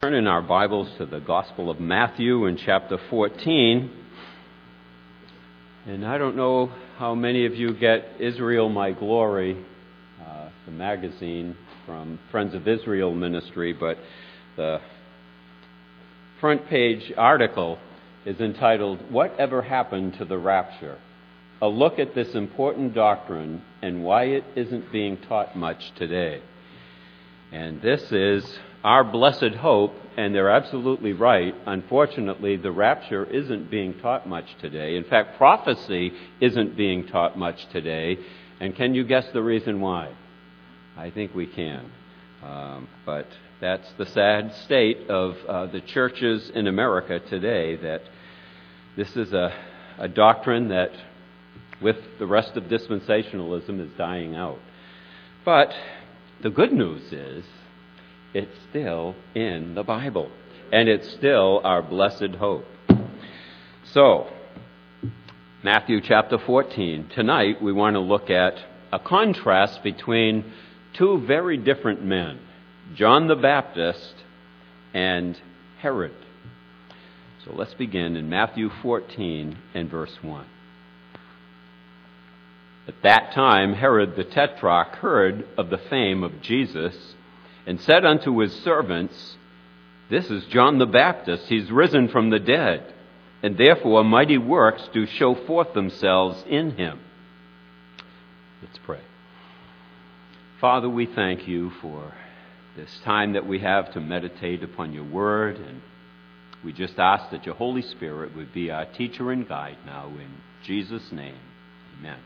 Turn in our Bibles to the Gospel of Matthew in chapter 14. And I don't know how many of you get Israel My Glory, the magazine from Friends of Israel Ministry, but the front page article is entitled, "Whatever Happened to the Rapture? A look at this important doctrine and why it isn't being taught much today." And this is our blessed hope, and they're absolutely right. Unfortunately, the rapture isn't being taught much today. In fact, prophecy isn't being taught much today. And can you guess the reason why? I think we can. But that's the sad state of the churches in America today, that this is a doctrine that, with the rest of dispensationalism, is dying out. But the good news is, it's still in the Bible, and it's still our blessed hope. So, Matthew chapter 14. Tonight we want to look at a contrast between two very different men, John the Baptist and Herod. So let's begin in Matthew 14 and verse 1. At that time Herod the Tetrarch heard of the fame of Jesus, and said unto his servants, "This is John the Baptist. He's risen from the dead, and therefore mighty works do show forth themselves in him." Let's pray. Father, we thank you for this time that we have to meditate upon your word, and we just ask that your Holy Spirit would be our teacher and guide now, in Jesus' name. Amen.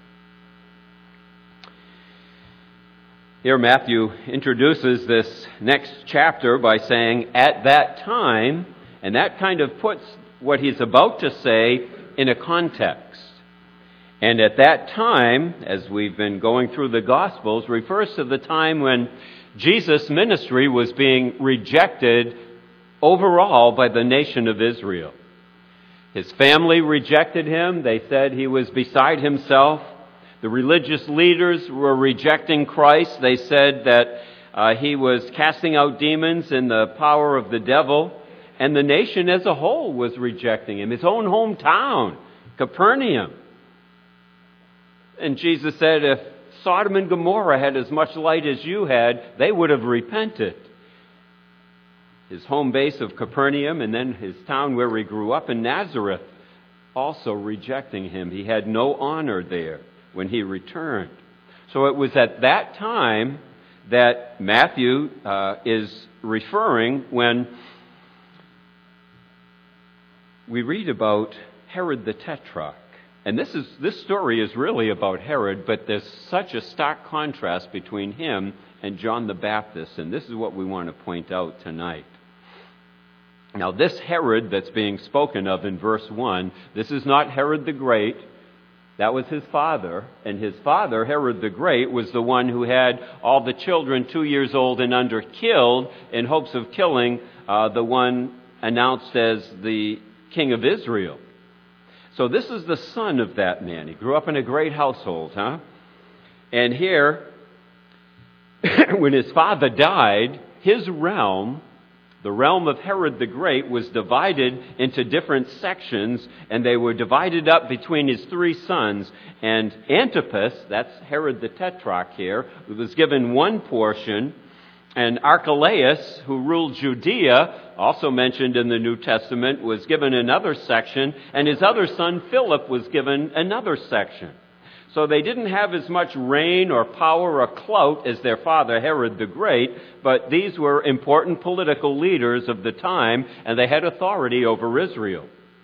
Here Matthew introduces this next chapter by saying, "at that time," and that kind of puts what he's about to say in a context. And at that time, as we've been going through the Gospels, refers to the time when Jesus' ministry was being rejected overall by the nation of Israel. His family rejected him. They said he was beside himself. The religious leaders were rejecting Christ. They said that he was casting out demons in the power of the devil. And the nation as a whole was rejecting him. His own hometown, Capernaum. And Jesus said, if Sodom and Gomorrah had as much light as you had, they would have repented. His home base of Capernaum, and then his town where he grew up in Nazareth, also rejecting him. He had no honor there when he returned. So it was at that time that Matthew is referring when we read about Herod the Tetrarch. And this story is really about Herod, but there's such a stark contrast between him and John the Baptist, and this is what we want to point out tonight. Now, this Herod that's being spoken of in verse 1, this is not Herod the Great. That was his father, and his father, Herod the Great, was the one who had all the children 2 years old and under killed in hopes of killing the one announced as the king of Israel. So this is the son of that man. He grew up in a great household, And here, when his father died, his realm, the realm of Herod the Great, was divided into different sections, and they were divided up between his three sons. And Antipas, that's Herod the Tetrarch here, was given one portion, and Archelaus, who ruled Judea, also mentioned in the New Testament, was given another section, and his other son Philip was given another section. So they didn't have as much reign or power or clout as their father Herod the Great, but these were important political leaders of the time, and they had authority over Israel.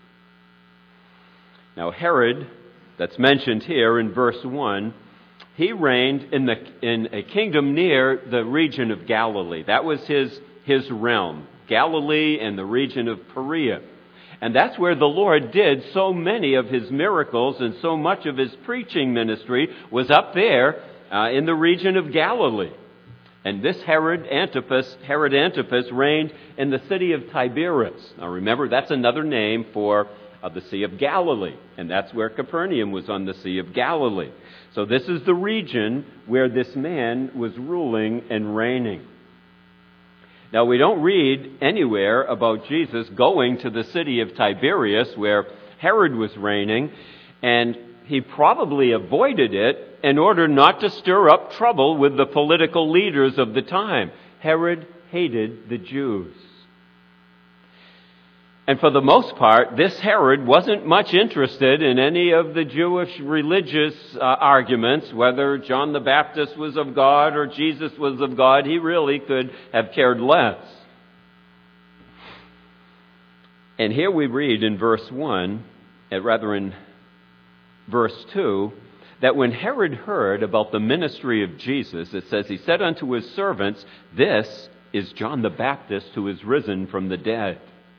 Now Herod, that's mentioned here in verse 1, he reigned in a kingdom near the region of Galilee. That was his realm, Galilee and the region of Perea. And that's where the Lord did so many of his miracles, and so much of his preaching ministry was up there in the region of Galilee. And this Herod Antipas reigned in the city of Tiberias. Now remember, that's another name for the Sea of Galilee. And that's where Capernaum was, on the Sea of Galilee. So this is the region where this man was ruling and reigning. Now, we don't read anywhere about Jesus going to the city of Tiberias where Herod was reigning, and he probably avoided it in order not to stir up trouble with the political leaders of the time. Herod hated the Jews. And for the most part, this Herod wasn't much interested in any of the Jewish religious arguments, whether John the Baptist was of God or Jesus was of God. He really could have cared less. And here we read in verse 1, in verse 2, that when Herod heard about the ministry of Jesus, it says, he said unto his servants, "This is John the Baptist who is risen from the dead."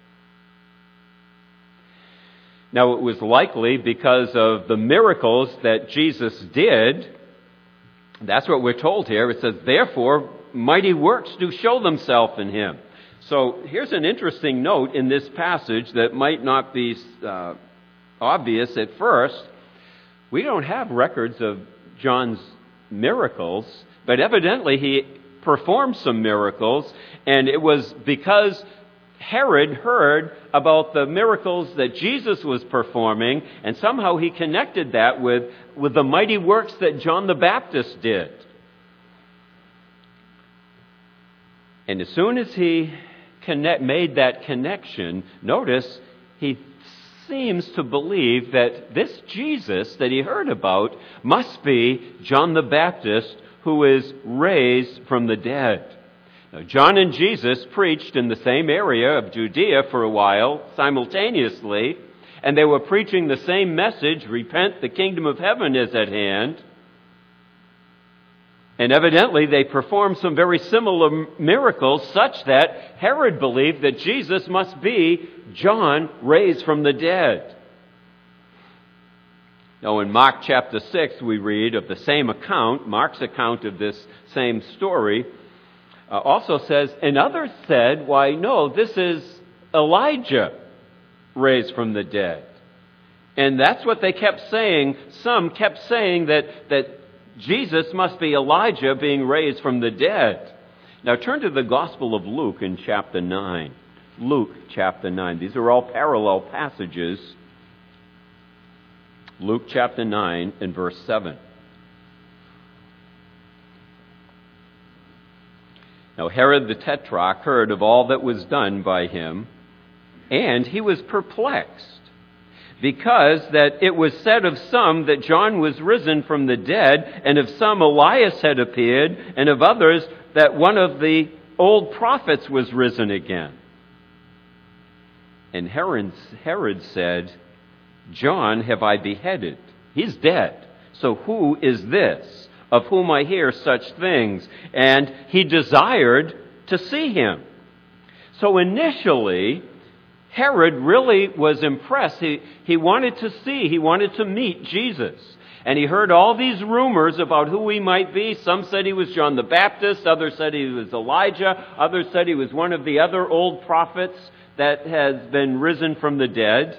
Now, it was likely because of the miracles that Jesus did. That's what we're told here. It says, "Therefore, mighty works do show themselves in him." So here's an interesting note in this passage that might not be obvious at first. We don't have records of John's miracles, but evidently he performed some miracles, and it was because Herod heard about the miracles that Jesus was performing, and somehow he connected that with the mighty works that John the Baptist did. And as soon as he made that connection, notice he seems to believe that this Jesus that he heard about must be John the Baptist, who is raised from the dead. Now, John and Jesus preached in the same area of Judea for a while simultaneously, and they were preaching the same message: repent, the kingdom of heaven is at hand. And evidently they performed some very similar miracles, such that Herod believed that Jesus must be John raised from the dead. Now, in Mark chapter 6, we read of the same account. Mark's account of this same story also says, "And others said, 'Why, no, this is Elijah raised from the dead.'" And that's what they kept saying. Some kept saying that Jesus must be Elijah being raised from the dead. Now turn to the Gospel of Luke in chapter 9. Luke chapter 9. These are all parallel passages. Luke chapter 9 and verse 7. Now Herod the Tetrarch heard of all that was done by him, and he was perplexed, because that it was said of some that John was risen from the dead, and of some Elias had appeared, and of others that one of the old prophets was risen again. And Herod said, "John have I beheaded. He's dead. So who is this, of whom I hear such things?" And he desired to see him. So initially, Herod really was impressed. He wanted to see, he wanted to meet Jesus. And he heard all these rumors about who he might be. Some said he was John the Baptist, others said he was Elijah, others said he was one of the other old prophets that has been risen from the dead.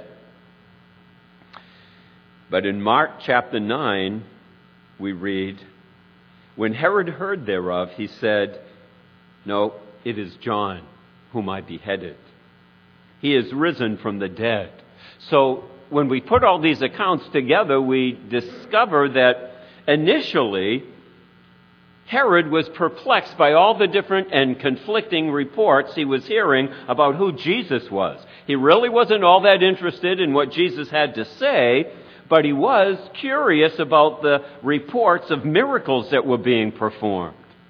But in Mark chapter 9, we read, "When Herod heard thereof, he said, 'No, it is John whom I beheaded. He is risen from the dead.'" So when we put all these accounts together, we discover that initially Herod was perplexed by all the different and conflicting reports he was hearing about who Jesus was. He really wasn't all that interested in what Jesus had to say, but he was curious about the reports of miracles that were being performed.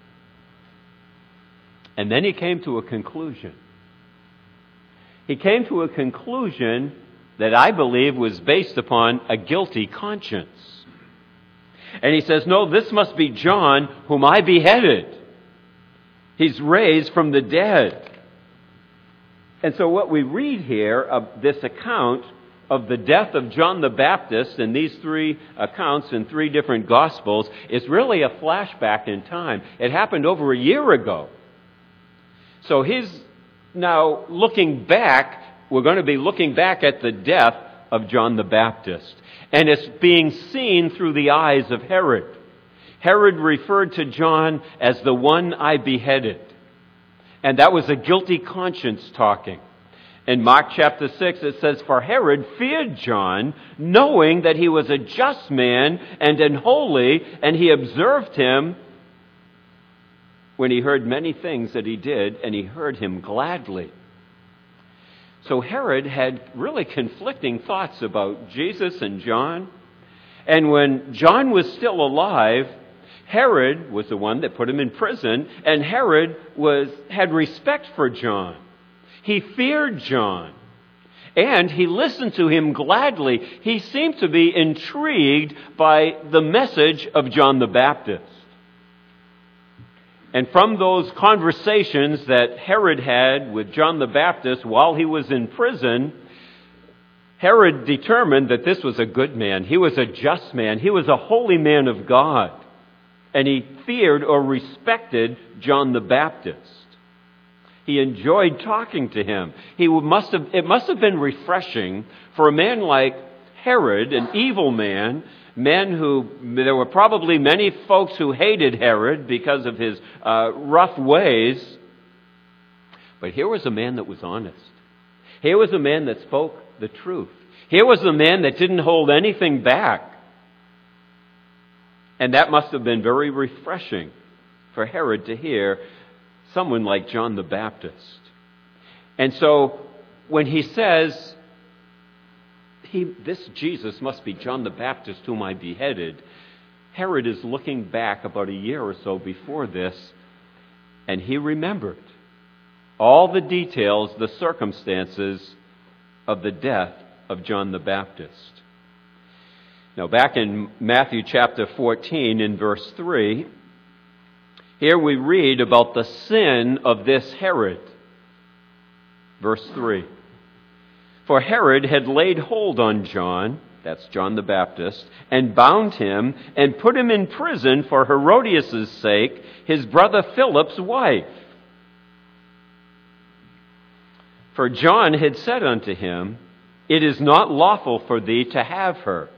And then he came to a conclusion. He came to a conclusion that I believe was based upon a guilty conscience. And he says, "No, this must be John whom I beheaded. He's raised from the dead." And so what we read here of this account of the death of John the Baptist in these three accounts in three different Gospels is really a flashback in time. It happened over a year ago. So he's now looking back. We're going to be looking back at the death of John the Baptist. And it's being seen through the eyes of Herod. Herod referred to John as the one I beheaded. And that was a guilty conscience talking. In Mark chapter 6, it says, "For Herod feared John, knowing that he was a just man and holy, and he observed him when he heard many things that he did, and he heard him gladly." So Herod had really conflicting thoughts about Jesus and John. And when John was still alive, Herod was the one that put him in prison, and Herod had respect for John. He feared John, and he listened to him gladly. He seemed to be intrigued by the message of John the Baptist. And from those conversations that Herod had with John the Baptist while he was in prison, Herod determined that this was a good man. He was a just man. He was a holy man of God. And he feared or respected John the Baptist. He enjoyed talking to him. It must have been refreshing for a man like Herod, an evil man, there were probably many folks who hated Herod because of his rough ways. But here was a man that was honest. Here was a man that spoke the truth. Here was a man that didn't hold anything back. And that must have been very refreshing for Herod to hear someone like John the Baptist. And so when he says, this Jesus must be John the Baptist whom I beheaded, Herod is looking back about a year or so before this, and he remembered all the details, the circumstances of the death of John the Baptist. Now, back in Matthew chapter 14 in verse 3, here we read about the sin of this Herod. Verse 3. "For Herod had laid hold on John," that's John the Baptist, "and bound him and put him in prison for Herodias' sake, his brother Philip's wife. For John had said unto him, It is not lawful for thee to have her."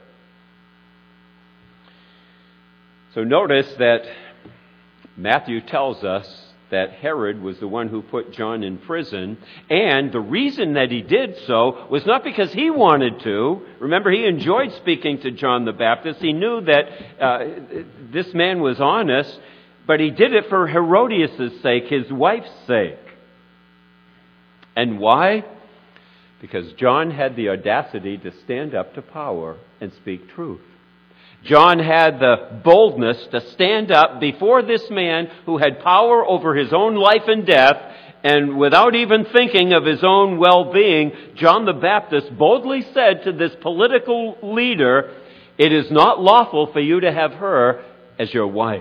So notice that Matthew tells us that Herod was the one who put John in prison, and the reason that he did so was not because he wanted to. Remember, he enjoyed speaking to John the Baptist. He knew that this man was honest, but he did it for Herodias' sake, his wife's sake. And why? Because John had the audacity to stand up to power and speak truth. John had the boldness to stand up before this man who had power over his own life and death, and without even thinking of his own well-being, John the Baptist boldly said to this political leader, "It is not lawful for you to have her as your wife."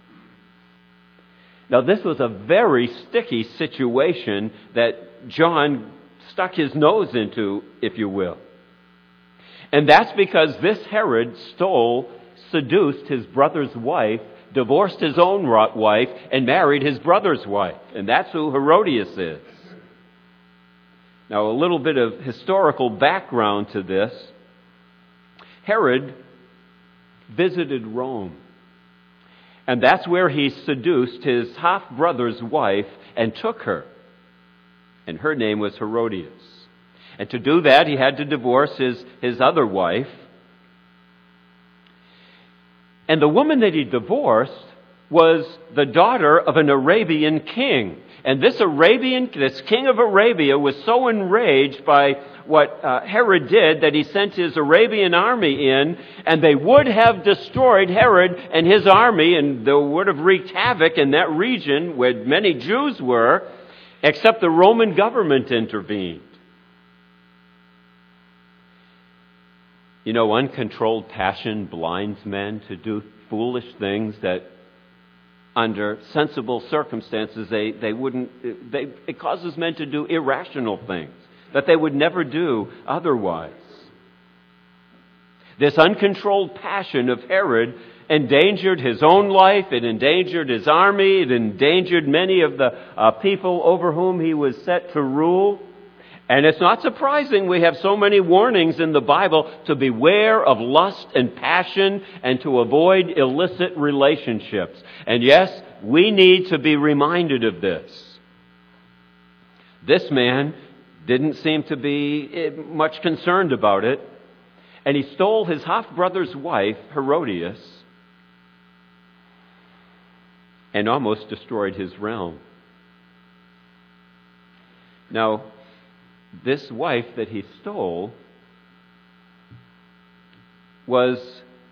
Now, this was a very sticky situation that John stuck his nose into, if you will. And that's because this Herod seduced his brother's wife, divorced his own wife, and married his brother's wife. And that's who Herodias is. Now, a little bit of historical background to this. Herod visited Rome. And that's where he seduced his half-brother's wife and took her. And her name was Herodias. And to do that, he had to divorce his other wife. And the woman that he divorced was the daughter of an Arabian king. And this king of Arabia was so enraged by what Herod did that he sent his Arabian army in, and they would have destroyed Herod and his army, and they would have wreaked havoc in that region where many Jews were, except the Roman government intervened. You know, uncontrolled passion blinds men to do foolish things that under sensible circumstances it causes men to do irrational things that they would never do otherwise. This uncontrolled passion of Herod endangered his own life, it endangered his army, it endangered many of the people over whom he was set to rule. And it's not surprising we have so many warnings in the Bible to beware of lust and passion and to avoid illicit relationships. And yes, we need to be reminded of this. This man didn't seem to be much concerned about it, and he stole his half-brother's wife, Herodias, and almost destroyed his realm. Now, this wife that he stole was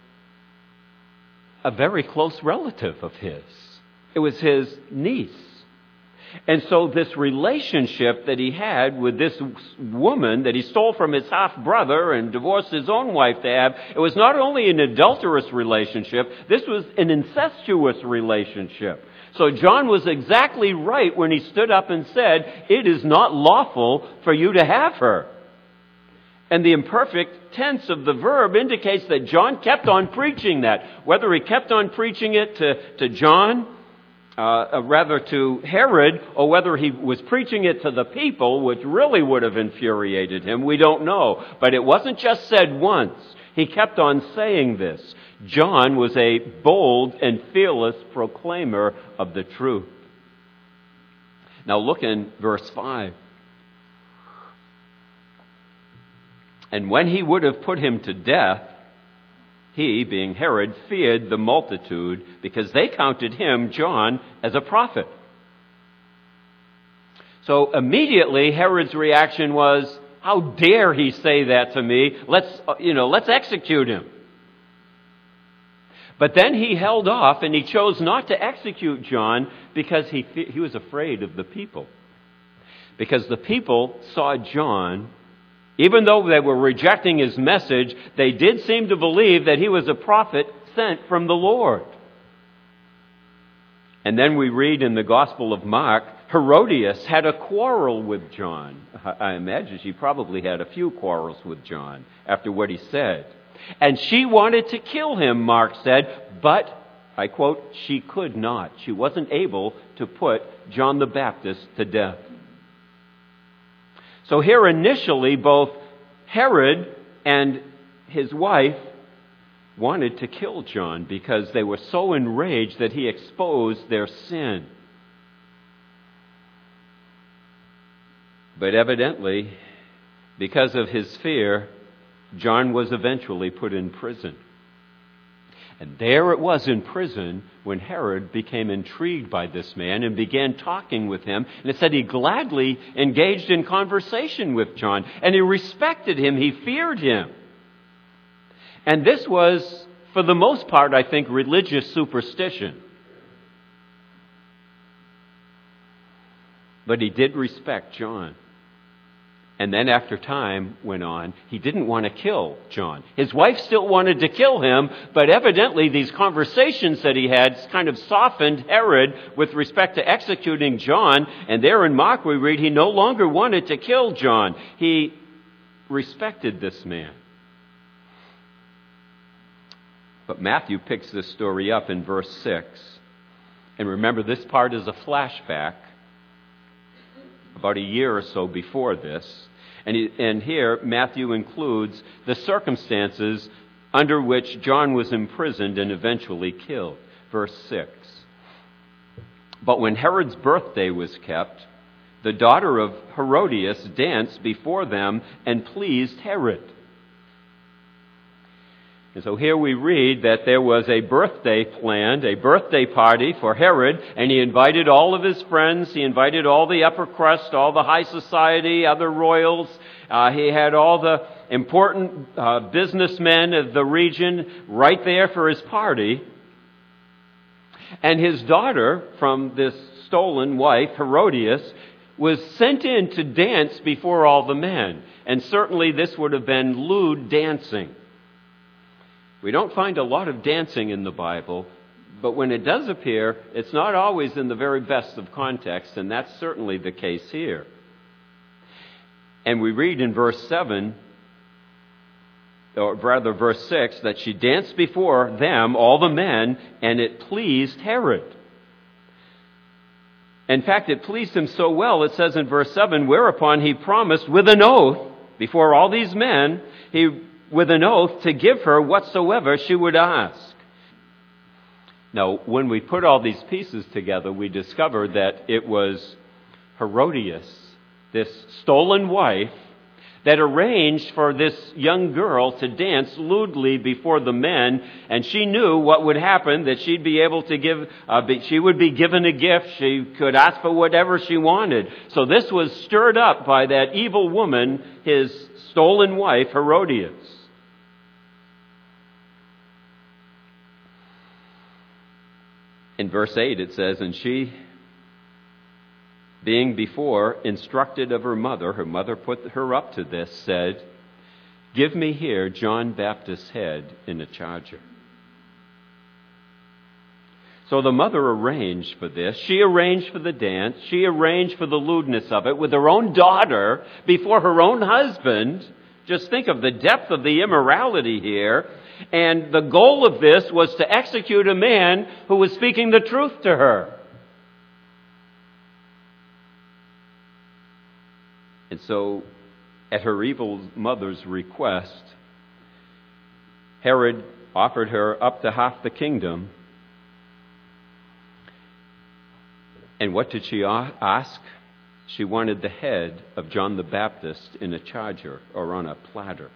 a very close relative of his. It was his niece. And so this relationship that he had with this woman that he stole from his half-brother and divorced his own wife to have, it was not only an adulterous relationship, this was an incestuous relationship. So John was exactly right when he stood up and said, it is not lawful for you to have her. And the imperfect tense of the verb indicates that John kept on preaching that. Whether he kept on preaching it to John, rather to Herod, or whether he was preaching it to the people, which really would have infuriated him, we don't know. But it wasn't just said once. He kept on saying this. John was a bold and fearless proclaimer of the truth. Now look in verse 5. And when he would have put him to death, he, being Herod, feared the multitude because they counted him, John, as a prophet. So immediately Herod's reaction was, how dare he say that to me? Let's execute him. But then he held off and he chose not to execute John because he was afraid of the people. Because the people saw John, even though they were rejecting his message, they did seem to believe that he was a prophet sent from the Lord. And then we read in the Gospel of Mark, Herodias had a quarrel with John. I imagine she probably had a few quarrels with John after what he said. And she wanted to kill him, Mark said, but, I quote, she could not. She wasn't able to put John the Baptist to death. So here initially, both Herod and his wife wanted to kill John because they were so enraged that he exposed their sin. But evidently, because of his fear, John was eventually put in prison. And there it was in prison when Herod became intrigued by this man and began talking with him. And it said he gladly engaged in conversation with John. And he respected him. He feared him. And this was, for the most part, I think, religious superstition. But he did respect John. And then after time went on, he didn't want to kill John. His wife still wanted to kill him, but evidently these conversations that he had kind of softened Herod with respect to executing John. And there in Mark we read he no longer wanted to kill John. He respected this man. But Matthew picks this story up in verse 6. And remember, this part is a flashback about a year or so before this. And here, Matthew includes the circumstances under which John was imprisoned and eventually killed. Verse 6. But when Herod's birthday was kept, the daughter of Herodias danced before them and pleased Herod. And so here we read that there was a birthday planned, a birthday party for Herod, and he invited all of his friends. He invited all the upper crust, all the high society, other royals. He had all the important businessmen of the region right there for his party. And his daughter, from this stolen wife, Herodias, was sent in to dance before all the men. And certainly this would have been lewd dancing. We don't find a lot of dancing in the Bible, but when it does appear, it's not always in the very best of context, and that's certainly the case here. And we read in verse 7, or rather verse 6, that she danced before them, all the men, and it pleased Herod. In fact, it pleased him so well, it says in verse 7, whereupon he promised with an oath before all these men, with an oath to give her whatsoever she would ask. Now, when we put all these pieces together, we discover that it was Herodias this stolen wife, that arranged for this young girl to dance lewdly before the men, and she knew what would happen, that she'd be able to give, she would be given a gift, she could ask for whatever she wanted. So this was stirred up by that evil woman, his stolen wife, Herodias. In verse 8 it says, and she, being before instructed of her mother put her up to this, said, give me here John Baptist's head in a charger. So the mother arranged for this. She arranged for the dance. She arranged for the lewdness of it with her own daughter before her own husband. Just think of the depth of the immorality here. And the goal of this was to execute a man who was speaking the truth to her. And so, at her evil mother's request, Herod offered her up to half the kingdom. And what did she ask? She wanted the head of John the Baptist in a charger or on a platter.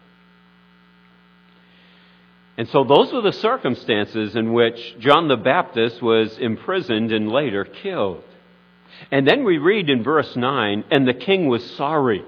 And so those were the circumstances in which John the Baptist was imprisoned and later killed. And then we read in verse 9, and the king was sorry.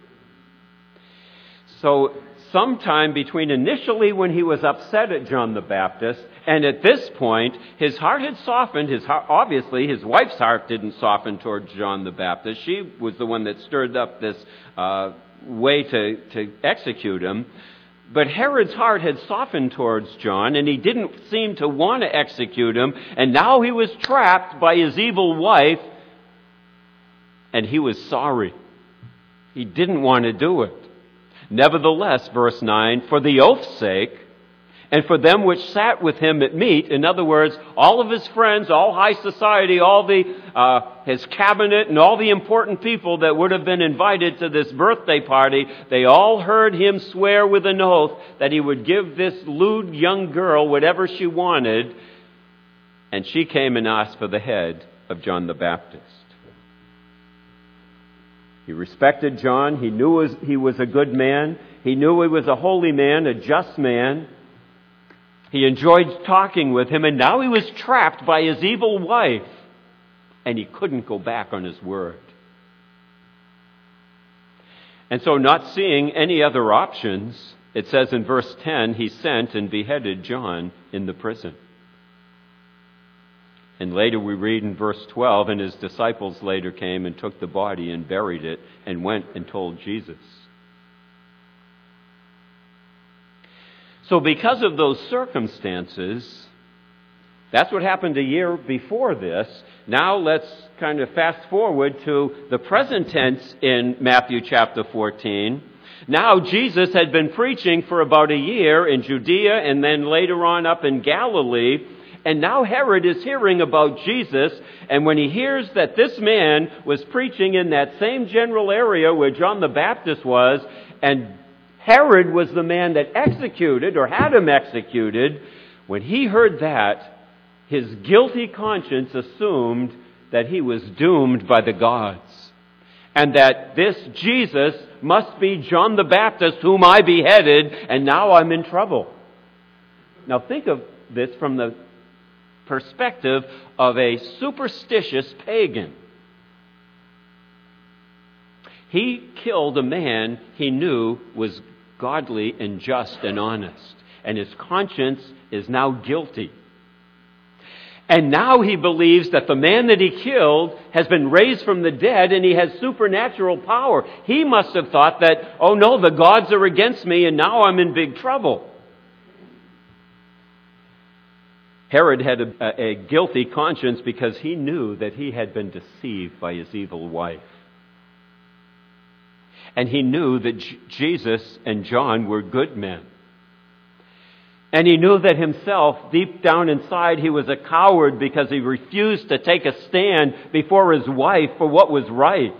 So sometime between initially when he was upset at John the Baptist, and at this point, his heart had softened. Obviously, his wife's heart didn't soften towards John the Baptist. She was the one that stirred up this way to execute him. But Herod's heart had softened towards John, and he didn't seem to want to execute him. And now he was trapped by his evil wife, and he was sorry. He didn't want to do it. Nevertheless, verse 9, for the oath's sake, and for them which sat with him at meat, in other words, all of his friends, all high society, all his cabinet, and all the important people that would have been invited to this birthday party, they all heard him swear with an oath that he would give this lewd young girl whatever she wanted, and she came and asked for the head of John the Baptist. He respected John. He knew he was a good man. He knew he was a holy man, a just man. He enjoyed talking with him, and now he was trapped by his evil wife, and he couldn't go back on his word. And so, not seeing any other options, it says in verse 10, he sent and beheaded John in the prison. And later we read in verse 12, and his disciples later came and took the body and buried it and went and told Jesus. So because of those circumstances, that's what happened a year before this. Now let's kind of fast forward to the present tense in Matthew chapter 14. Now Jesus had been preaching for about a year in Judea and then later on up in Galilee. And now Herod is hearing about Jesus, and when he hears that this man was preaching in that same general area where John the Baptist was, and Herod was the man that executed or had him executed, when he heard that, his guilty conscience assumed that he was doomed by the gods, and that this Jesus must be John the Baptist whom I beheaded, and now I'm in trouble. Now think of this from the perspective of a superstitious pagan. He killed a man he knew was godly and just and honest, and his conscience is now guilty. And now he believes that the man that he killed has been raised from the dead and he has supernatural power. He must have thought that, oh no, the gods are against me and now I'm in big trouble. Herod had a guilty conscience because he knew that he had been deceived by his evil wife. And he knew that Jesus and John were good men. And he knew that himself, deep down inside, he was a coward because he refused to take a stand before his wife for what was right.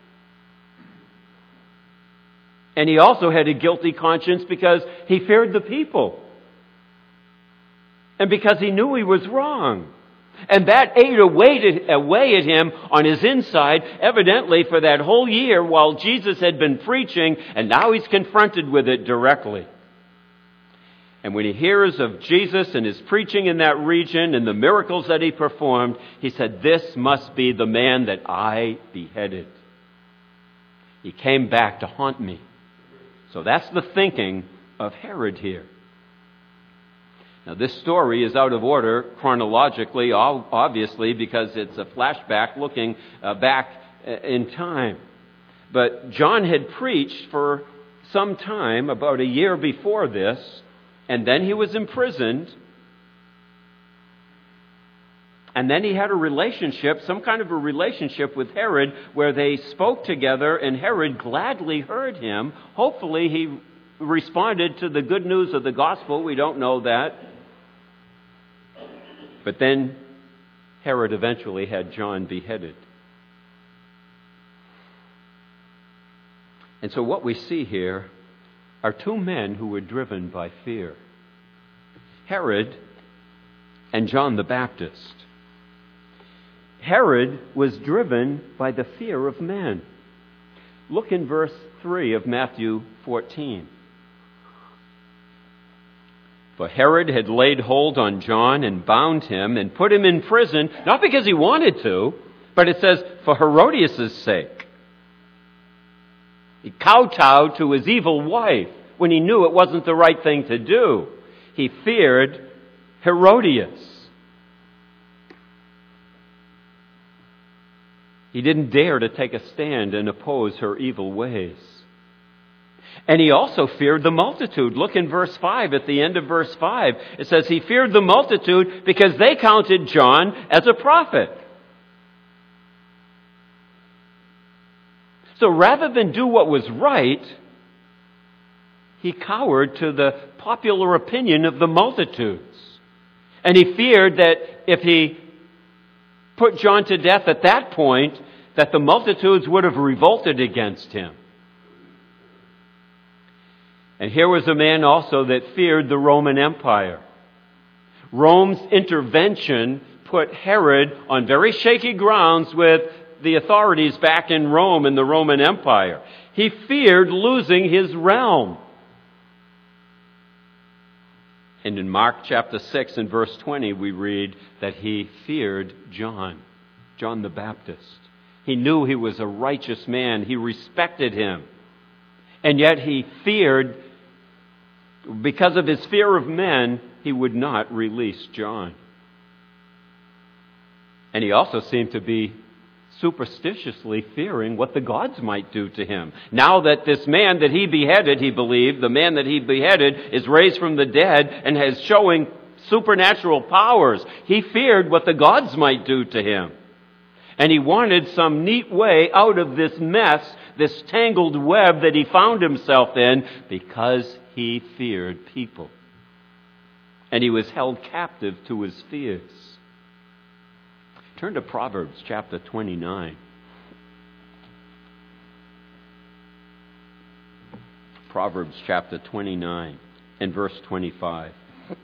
And he also had a guilty conscience because he feared the people. And because he knew he was wrong. And that ate away at him on his inside, evidently for that whole year while Jesus had been preaching, and now he's confronted with it directly. And when he hears of Jesus and his preaching in that region and the miracles that he performed, he said, "This must be the man that I beheaded. He came back to haunt me." So that's the thinking of Herod here. Now, this story is out of order chronologically, obviously, because it's a flashback looking back in time. But John had preached for some time, about a year before this, and then he was imprisoned. And then he had a relationship, some kind of a relationship with Herod, where they spoke together, and Herod gladly heard him. Hopefully he responded to the good news of the gospel. We don't know that. But then Herod eventually had John beheaded. And so what we see here are two men who were driven by fear: Herod and John the Baptist. Herod was driven by the fear of men. Look in verse 3 of Matthew 14. For Herod had laid hold on John and bound him and put him in prison, not because he wanted to, but it says for Herodias' sake. He kowtowed to his evil wife when he knew it wasn't the right thing to do. He feared Herodias. He didn't dare to take a stand and oppose her evil ways. And he also feared the multitude. Look in verse 5, at the end of verse 5. It says he feared the multitude because they counted John as a prophet. So rather than do what was right, he cowered to the popular opinion of the multitudes. And he feared that if he put John to death at that point, that the multitudes would have revolted against him. And here was a man also that feared the Roman Empire. Rome's intervention put Herod on very shaky grounds with the authorities back in Rome and the Roman Empire. He feared losing his realm. And in Mark chapter 6 and verse 20 we read that he feared John the Baptist. He knew he was a righteous man. He respected him. And yet he feared, because of his fear of men, he would not release John. And he also seemed to be superstitiously fearing what the gods might do to him. Now that this man that he beheaded, he believed, the man that he beheaded is raised from the dead and is showing supernatural powers, he feared what the gods might do to him. And he wanted some neat way out of this mess, this tangled web that he found himself in, because he feared people. And he was held captive to his fears. Turn to Proverbs chapter 29. Proverbs chapter 29 and verse 25.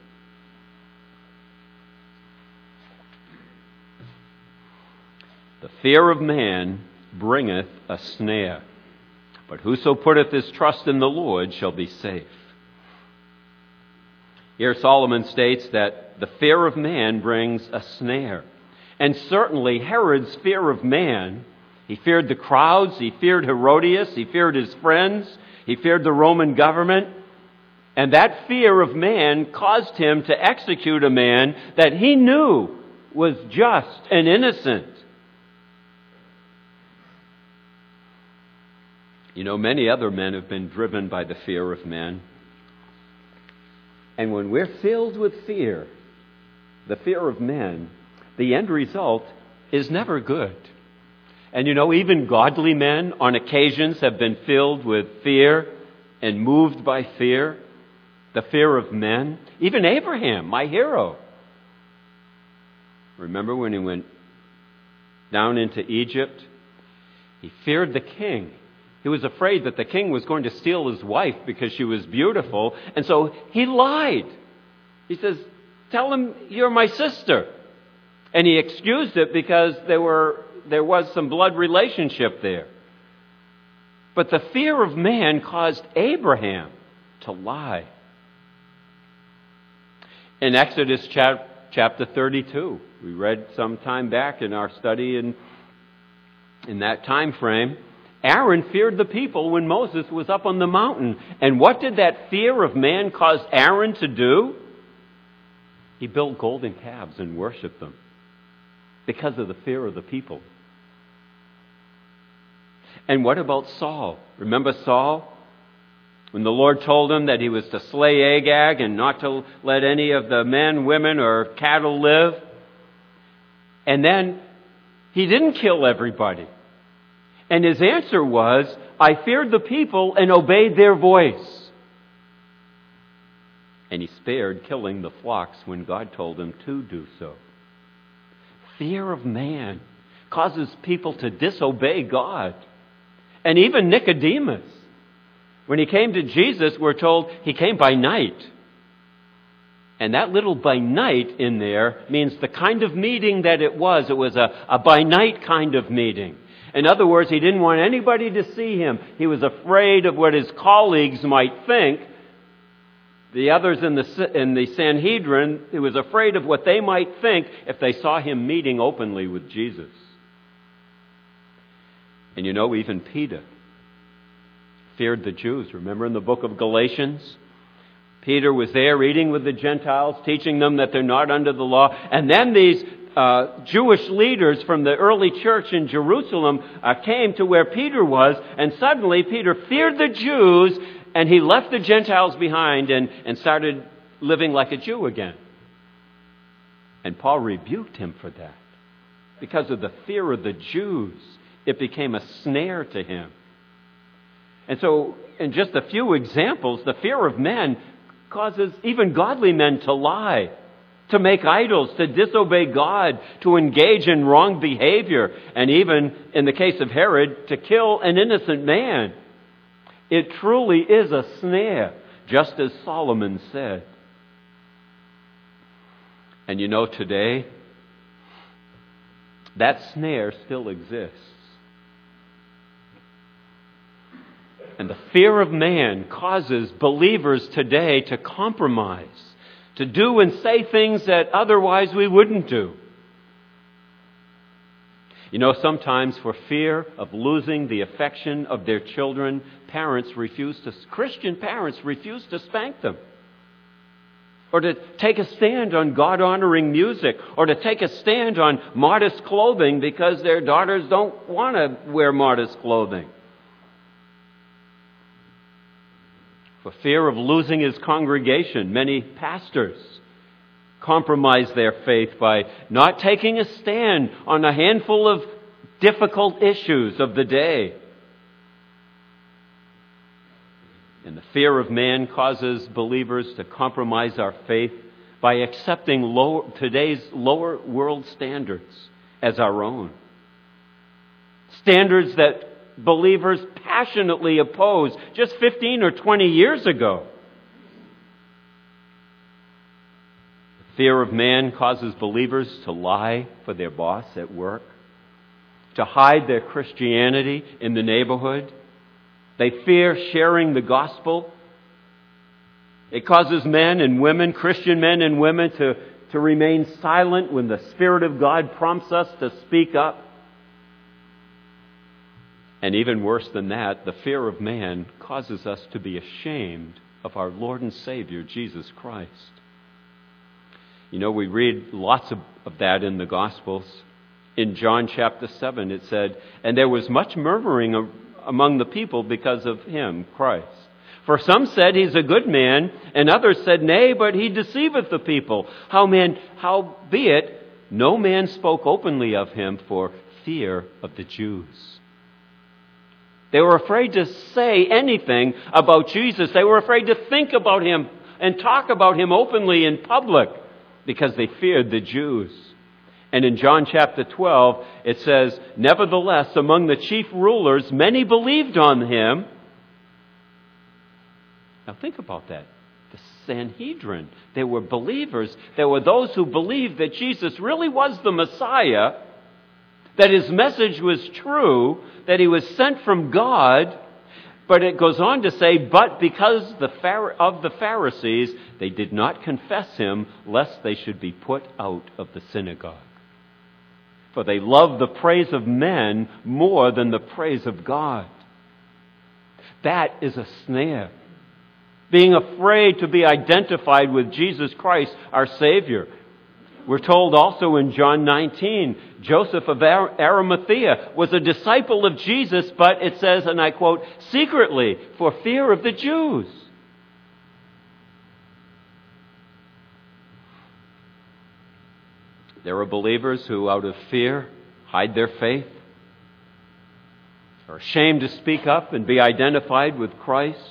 The fear of man bringeth a snare, but whoso putteth his trust in the Lord shall be safe. Here Solomon states that the fear of man brings a snare. And certainly Herod's fear of man, he feared the crowds, he feared Herodias, he feared his friends, he feared the Roman government. And that fear of man caused him to execute a man that he knew was just and innocent. You know, many other men have been driven by the fear of men. And when we're filled with fear, the fear of men, the end result is never good. And you know, even godly men on occasions have been filled with fear and moved by fear, the fear of men. Even Abraham, my hero. Remember when he went down into Egypt? He feared the king. He was afraid that the king was going to steal his wife because she was beautiful. And so he lied. He says, "Tell him you're my sister. And he excused it because there was some blood relationship there. But the fear of man caused Abraham to lie. In Exodus chapter 32, we read some time back in our study in that time frame, Aaron feared the people when Moses was up on the mountain. And what did that fear of man cause Aaron to do? He built golden calves and worshiped them because of the fear of the people. And what about Saul? Remember Saul? When the Lord told him that he was to slay Agag and not to let any of the men, women, or cattle live. And then he didn't kill everybody. And his answer was, I feared the people and obeyed their voice. And he spared killing the flocks when God told him to do so. Fear of man causes people to disobey God. And even Nicodemus, when he came to Jesus, we're told he came by night. And that little by night in there means the kind of meeting that it was. It was a by night kind of meeting. In other words, he didn't want anybody to see him. He was afraid of what his colleagues might think. The others in the Sanhedrin, he was afraid of what they might think if they saw him meeting openly with Jesus. And you know, even Peter feared the Jews. Remember in the book of Galatians? Peter was there eating with the Gentiles, teaching them that they're not under the law. And then these Jewish leaders from the early church in Jerusalem came to where Peter was, and suddenly Peter feared the Jews, and he left the Gentiles behind and started living like a Jew again. And Paul rebuked him for that. Because of the fear of the Jews, it became a snare to him. And so, in just a few examples, the fear of men causes even godly men to lie, to make idols, to disobey God, to engage in wrong behavior, and even, in the case of Herod, to kill an innocent man. It truly is a snare, just as Solomon said. And you know, today, that snare still exists. And the fear of man causes believers today to compromise, to do and say things that otherwise we wouldn't do. You know, sometimes for fear of losing the affection of their children, Christian parents refuse to spank them, or to take a stand on God-honoring music, or to take a stand on modest clothing because their daughters don't want to wear modest clothing. For fear of losing his congregation, many pastors compromise their faith by not taking a stand on a handful of difficult issues of the day. And the fear of man causes believers to compromise our faith by accepting today's lower world standards as our own. Standards that believers passionately opposed just 15 or 20 years ago. The fear of man causes believers to lie for their boss at work, to hide their Christianity in the neighborhood. They fear sharing the gospel. It causes men and women, Christian men and women, to remain silent when the Spirit of God prompts us to speak up. And even worse than that, the fear of man causes us to be ashamed of our Lord and Savior, Jesus Christ. You know, we read lots of that in the Gospels. In John chapter 7, it said, "And there was much murmuring among the people because of him," Christ. "For some said, he's a good man, and others said, nay, but he deceiveth the people. Howbeit, no man spoke openly of him for fear of the Jews." They were afraid to say anything about Jesus. They were afraid to think about him and talk about him openly in public because they feared the Jews. And in John chapter 12, it says, "Nevertheless, among the chief rulers, many believed on him." Now think about that. The Sanhedrin. They were believers. There were those who believed that Jesus really was the Messiah, that his message was true, that he was sent from God. But it goes on to say, but because of the Pharisees, they did not confess him, lest they should be put out of the synagogue. For they loved the praise of men more than the praise of God. That is a snare. Being afraid to be identified with Jesus Christ, our Savior. We're told also in John 19, Joseph of Arimathea was a disciple of Jesus, but it says, and I quote, secretly for fear of the Jews. There are believers who, out of fear, hide their faith, are ashamed to speak up and be identified with Christ.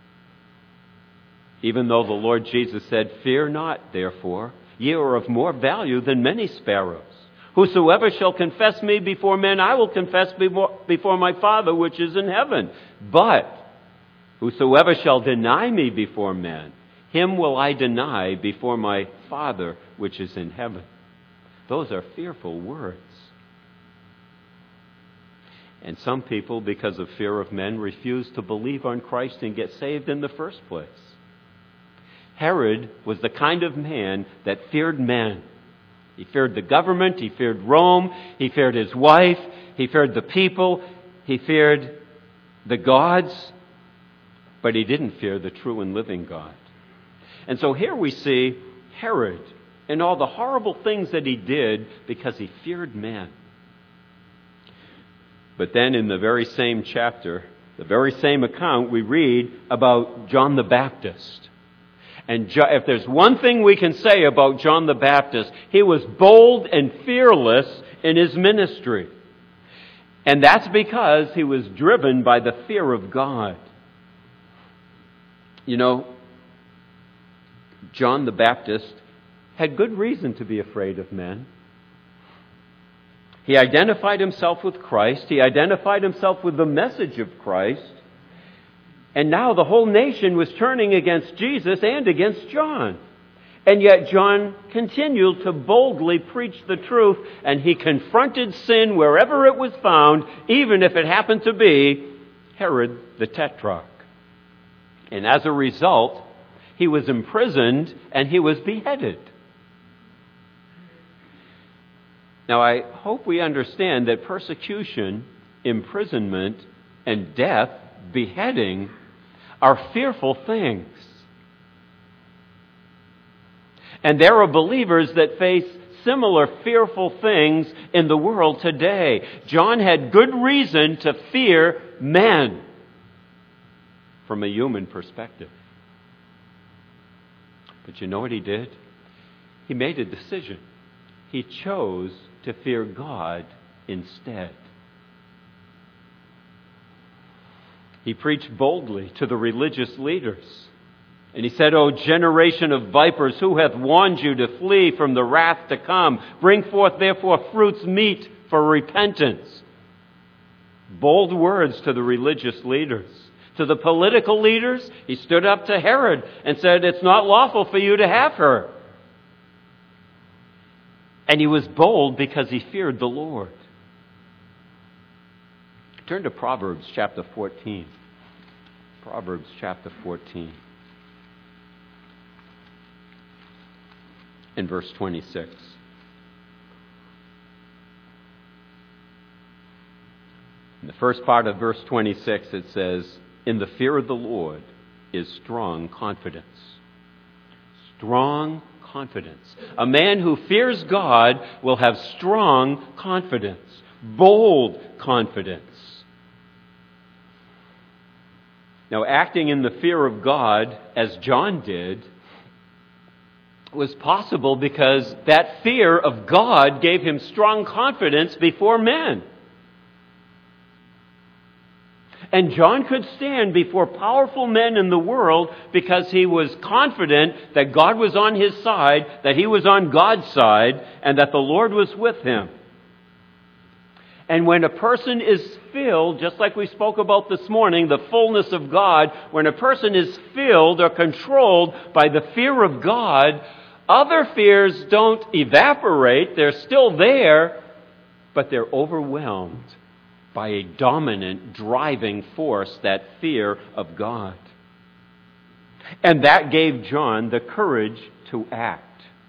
Even though the Lord Jesus said, fear not, therefore, ye are of more value than many sparrows. Whosoever shall confess me before men, I will confess before my Father which is in heaven. But whosoever shall deny me before men, him will I deny before my Father which is in heaven. Those are fearful words. And some people, because of fear of men, refuse to believe on Christ and get saved in the first place. Herod was the kind of man that feared men. He feared the government, he feared Rome, he feared his wife, he feared the people, he feared the gods, but he didn't fear the true and living God. And so here we see Herod and all the horrible things that he did because he feared men. But then in the very same chapter, the very same account, we read about John the Baptist. And if there's one thing we can say about John the Baptist, he was bold and fearless in his ministry. And that's because he was driven by the fear of God. You know, John the Baptist had good reason to be afraid of men. He identified himself with Christ. He identified himself with the message of Christ. And now the whole nation was turning against Jesus and against John. And yet John continued to boldly preach the truth, and he confronted sin wherever it was found, even if it happened to be Herod the Tetrarch. And as a result, he was imprisoned and he was beheaded. Now, I hope we understand that persecution, imprisonment, and death, beheading, are fearful things. And there are believers that face similar fearful things in the world today. John had good reason to fear men from a human perspective. But you know what he did? He made a decision. He chose to fear God instead. He preached boldly to the religious leaders. And he said, O generation of vipers, who hath warned you to flee from the wrath to come? Bring forth therefore fruits meet for repentance. Bold words to the religious leaders. To the political leaders, he stood up to Herod and said, it's not lawful for you to have her. And he was bold because he feared the Lord. Turn to Proverbs chapter 14. Proverbs chapter 14. In verse 26. In the first part of verse 26 it says, in the fear of the Lord is strong confidence. Strong confidence. A man who fears God will have strong confidence. Bold confidence. Now, acting in the fear of God, as John did, was possible because that fear of God gave him strong confidence before men. And John could stand before powerful men in the world because he was confident that God was on his side, that he was on God's side, and that the Lord was with him. And when a person is filled, just like we spoke about this morning, the fullness of God, when a person is filled or controlled by the fear of God, other fears don't evaporate. They're still there, but they're overwhelmed by a dominant, driving force, that fear of God. And that gave John the courage to act.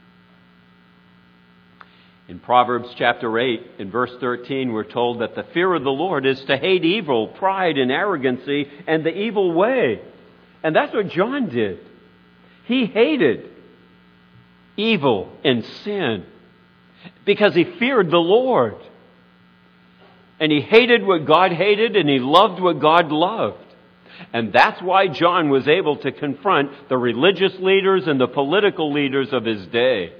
In Proverbs chapter 8, in verse 13, we're told that the fear of the Lord is to hate evil, pride and arrogancy, and the evil way. And that's what John did. He hated evil and sin because he feared the Lord. And he hated what God hated, and he loved what God loved. And that's why John was able to confront the religious leaders and the political leaders of his day.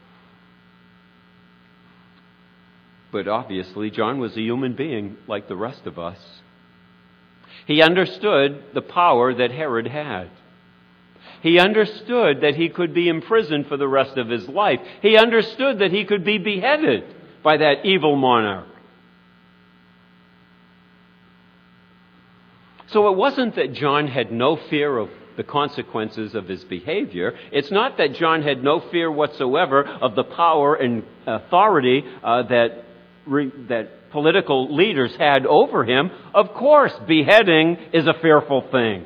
But obviously, John was a human being like the rest of us. He understood the power that Herod had. He understood that he could be imprisoned for the rest of his life. He understood that he could be beheaded by that evil monarch. So it wasn't that John had no fear of the consequences of his behavior. It's not that John had no fear whatsoever of the power and authority that political leaders had over him. Of course, beheading is a fearful thing.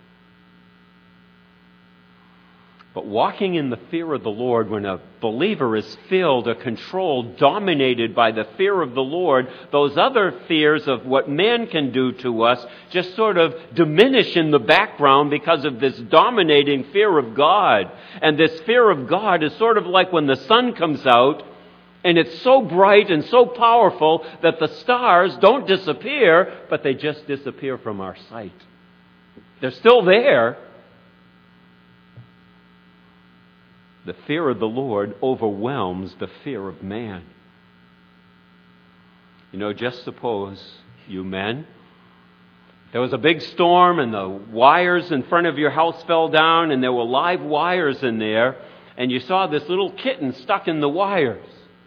But walking in the fear of the Lord, when a believer is filled or controlled, dominated by the fear of the Lord, those other fears of what man can do to us just sort of diminish in the background because of this dominating fear of God. And this fear of God is sort of like when the sun comes out, and it's so bright and so powerful that the stars don't disappear, but they just disappear from our sight. They're still there. The fear of the Lord overwhelms the fear of man. You know, just suppose, you men, there was a big storm and the wires in front of your house fell down and there were live wires in there, and you saw this little kitten stuck in the wires.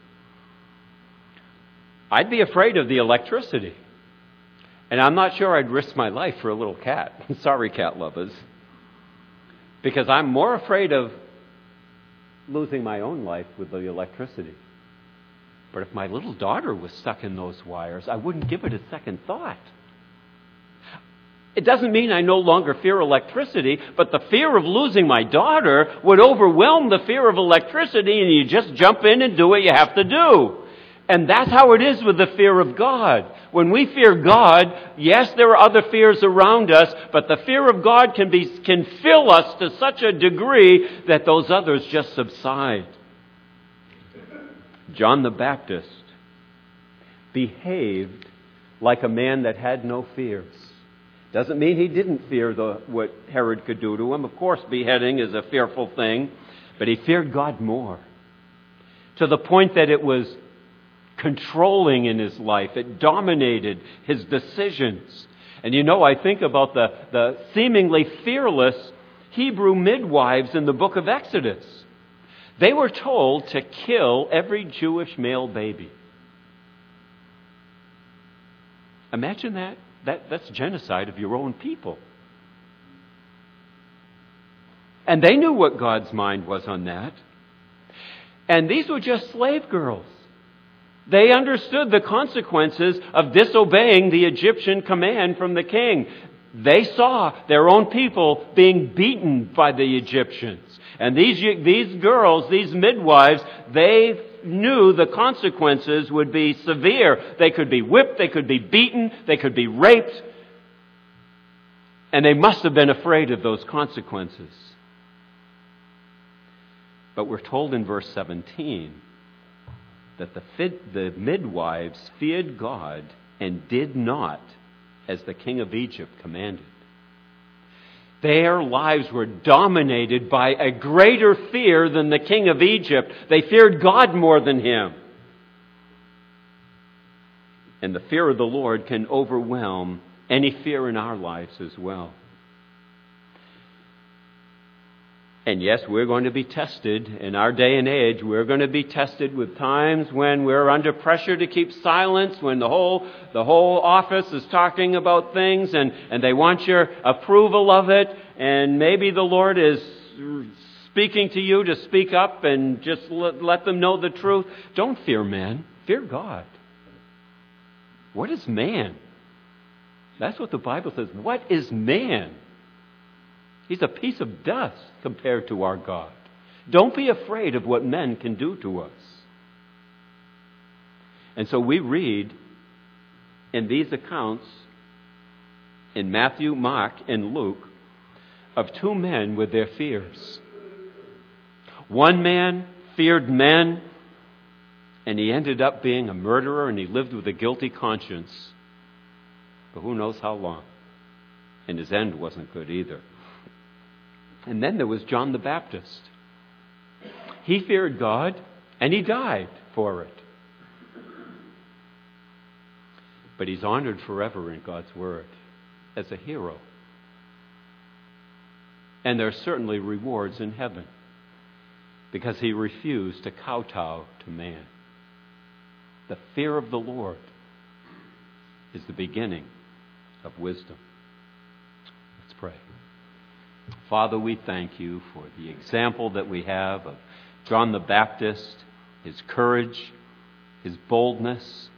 I'd be afraid of the electricity. And I'm not sure I'd risk my life for a little cat. Sorry, cat lovers. Because I'm more afraid of losing my own life with the electricity. But if my little daughter was stuck in those wires, I wouldn't give it a second thought. It doesn't mean I no longer fear electricity, but the fear of losing my daughter would overwhelm the fear of electricity, and you just jump in and do what you have to do. And that's how it is with the fear of God. When we fear God, yes, there are other fears around us, but the fear of God can fill us to such a degree that those others just subside. John the Baptist behaved like a man that had no fears. Doesn't mean he didn't fear what Herod could do to him. Of course, beheading is a fearful thing, but he feared God more, to the point that it was controlling in his life. It dominated his decisions. And you know, I think about the seemingly fearless Hebrew midwives in the book of Exodus. They were told to kill every Jewish male baby. Imagine that. That's genocide of your own people. And they knew what God's mind was on that. And these were just slave girls. They understood the consequences of disobeying the Egyptian command from the king. They saw their own people being beaten by the Egyptians. And these girls, these midwives, they knew the consequences would be severe. They could be whipped, they could be beaten, they could be raped. And they must have been afraid of those consequences. But we're told in verse 17 that the midwives feared God and did not as the king of Egypt commanded. Their lives were dominated by a greater fear than the king of Egypt. They feared God more than him. And the fear of the Lord can overwhelm any fear in our lives as well. And yes, we're going to be tested. In our day and age, we're going to be tested with times when we're under pressure to keep silence, when the whole office is talking about things and they want your approval of it. And maybe the Lord is speaking to you to speak up and just let them know the truth. Don't fear man. Fear God. What is man? That's what the Bible says. What is man? He's a piece of dust compared to our God. Don't be afraid of what men can do to us. And so we read in these accounts, in Matthew, Mark, and Luke, of two men with their fears. One man feared men, and he ended up being a murderer, and he lived with a guilty conscience. But who knows how long. And his end wasn't good either. And then there was John the Baptist. He feared God, and he died for it. But he's honored forever in God's Word as a hero. And there are certainly rewards in heaven because he refused to kowtow to man. The fear of the Lord is the beginning of wisdom. Let's pray. Father, we thank you for the example that we have of John the Baptist, his courage, his boldness,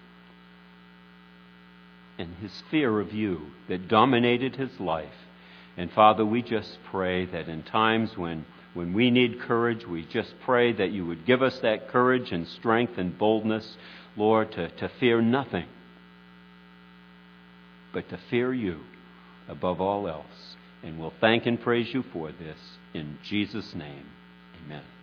and his fear of you that dominated his life. And Father, we just pray that in times when we need courage, we just pray that you would give us that courage and strength and boldness, Lord, to fear nothing, but to fear you above all else. And we'll thank and praise you for this in Jesus' name. Amen.